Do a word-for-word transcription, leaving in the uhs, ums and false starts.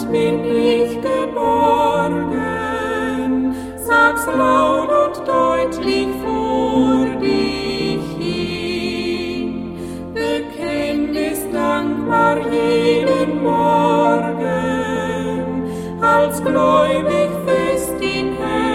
bin ich geborgen. Sag's laut und deutlich vor dich hin. Bekenn es dankbar jeden Morgen, als gläubig fest in Herzen.